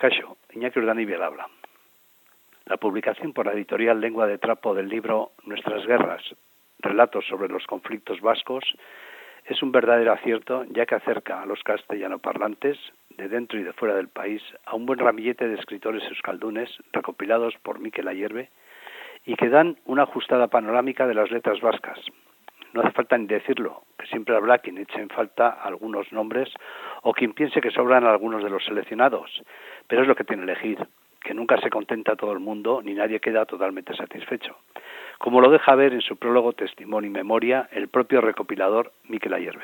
Caixo, Iñaki Urdanivel habla. La publicación por la editorial Lengua de Trapo del libro Nuestras guerras, relatos sobre los conflictos vascos, es un verdadero acierto, ya que acerca a los castellanoparlantes, de dentro y de fuera del país, a un buen ramillete de escritores euskaldunes recopilados por Mikel Ayerbe y que dan una ajustada panorámica de las letras vascas. No hace falta ni decirlo, que siempre habrá quien eche en falta algunos nombres o quien piense que sobran algunos de los seleccionados, pero es lo que tiene elegir, que nunca se contenta todo el mundo ni nadie queda totalmente satisfecho, como lo deja ver en su prólogo, testimonio y memoria el propio recopilador Mikel Ayerbe.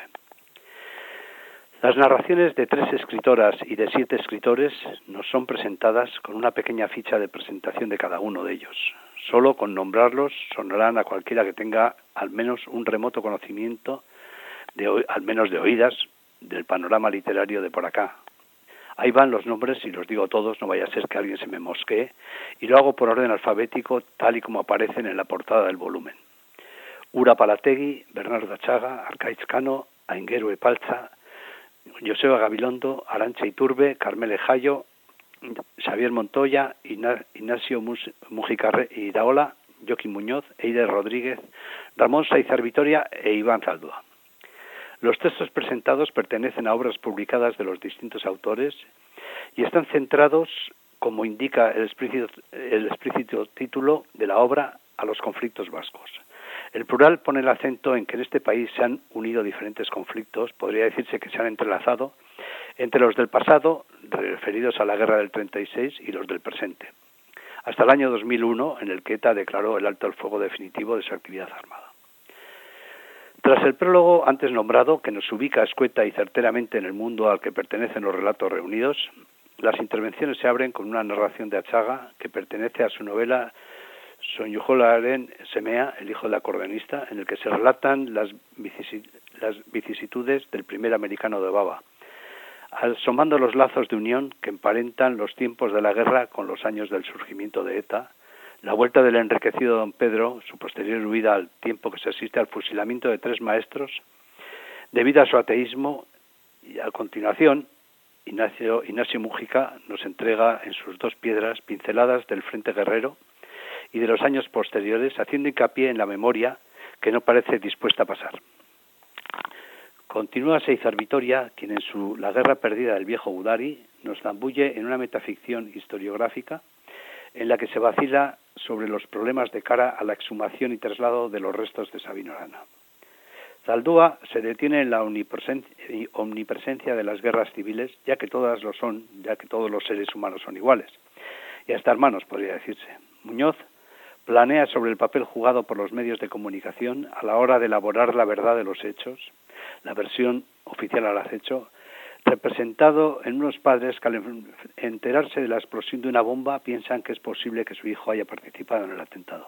Las narraciones de 3 escritoras y de 7 escritores nos son presentadas con una pequeña ficha de presentación de cada uno de ellos. Solo con nombrarlos sonarán a cualquiera que tenga al menos un remoto conocimiento, al menos de oídas, del panorama literario de por acá. Ahí van los nombres y los digo todos, no vaya a ser que alguien se me mosquee, y lo hago por orden alfabético tal y como aparecen en la portada del volumen. Ura Palategui, Bernardo Achaga, Arkaitz Cano, Aingeru Epalza, Joseba Gabilondo, Arantxa Iturbe, Carmele Jayo, Xavier Montoya, Ignacio Mujica Iraola, Joaquín Muñoz, Eider Rodríguez, Ramón Saizar Vitoria e Iván Zaldúa. Los textos presentados pertenecen a obras publicadas de los distintos autores y están centrados, como indica el explícito título de la obra, a los conflictos vascos. El plural pone el acento en que en este país se han unido diferentes conflictos, podría decirse que se han entrelazado, entre los del pasado, referidos a la guerra del 36, y los del presente, hasta el año 2001, en el que ETA declaró el alto al fuego definitivo de su actividad armada. Tras el prólogo antes nombrado, que nos ubica escueta y certeramente en el mundo al que pertenecen los relatos reunidos, las intervenciones se abren con una narración de Achaga que pertenece a su novela Soñujolaren Semea, el hijo del acordeonista, en el que se relatan las vicisitudes del primer americano de Baba, asomando los lazos de unión que emparentan los tiempos de la guerra con los años del surgimiento de ETA, la vuelta del enriquecido don Pedro, su posterior huida al tiempo que se asiste al fusilamiento de 3 maestros, debido a su ateísmo, y a continuación, Ignacio Mujica nos entrega en sus 2 piedras pinceladas del frente guerrero y de los años posteriores, haciendo hincapié en la memoria que no parece dispuesta a pasar. Continúa Saizar Vitoria, quien en su La guerra perdida del viejo Gudari nos zambulle en una metaficción historiográfica en la que se vacila sobre los problemas de cara a la exhumación y traslado de los restos de Sabino Arana. Zaldúa se detiene en la omnipresencia de las guerras civiles, ya que todas lo son, ya que todos los seres humanos son iguales, y hasta hermanos podría decirse. Muñoz planea sobre el papel jugado por los medios de comunicación a la hora de elaborar la verdad de los hechos, la versión oficial al acecho, representado en unos padres que al enterarse de la explosión de una bomba piensan que es posible que su hijo haya participado en el atentado.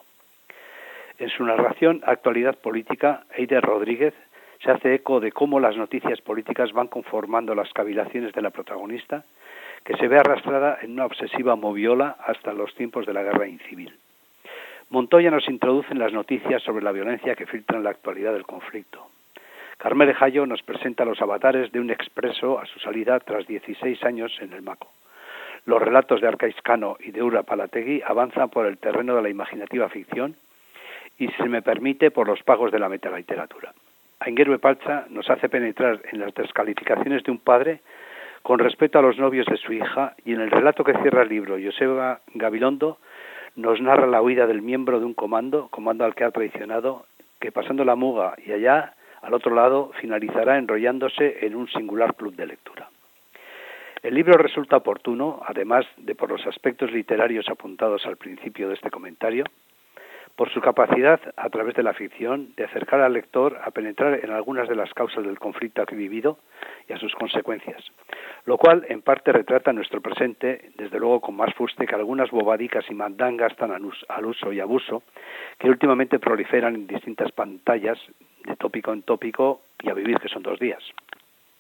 En su narración Actualidad política, Eider Rodríguez se hace eco de cómo las noticias políticas van conformando las cavilaciones de la protagonista, que se ve arrastrada en una obsesiva moviola hasta los tiempos de la guerra incivil. Montoya nos introduce en las noticias sobre la violencia que filtra en la actualidad del conflicto. Carmele Jayo nos presenta los avatares de un expreso a su salida tras 16 años en el Maco. Los relatos de Arkaitz Cano y de Ura Palategui avanzan por el terreno de la imaginativa ficción y, si se me permite, por los pagos de la metaliteratura. Aingeru Epalza nos hace penetrar en las descalificaciones de un padre con respecto a los novios de su hija, y en el relato que cierra el libro, Joseba Gabilondo nos narra la huida del miembro de un comando al que ha traicionado, que pasando la Muga y allá, al otro lado, finalizará enrollándose en un singular club de lectura. El libro resulta oportuno, además de por los aspectos literarios apuntados al principio de este comentario, por su capacidad, a través de la ficción, de acercar al lector a penetrar en algunas de las causas del conflicto aquí vivido y a sus consecuencias, lo cual en parte retrata nuestro presente, desde luego con más fuste que algunas bobadicas y mandangas tan al uso y abuso que últimamente proliferan en distintas pantallas, de tópico en tópico, y a vivir que son 2 días.